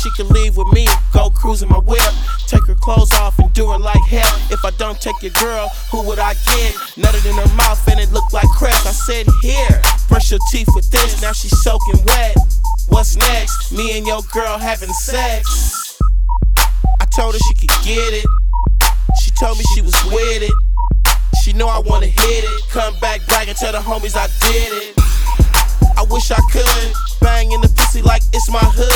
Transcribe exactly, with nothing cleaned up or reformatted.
she could leave with me, go cruising my whip, take her clothes off and do her like hell. If I don't take your girl, who would I get? Nutted in her mouth and it looked like crap. I said, here, brush your teeth with this. Now she's soaking wet. What's next? Me and your girl having sex. I told her she could get it. She told me she was with it. She know I wanna hit it. Come back, brag and tell the homies I did it. I wish I could bang in the pussy like it's my hood.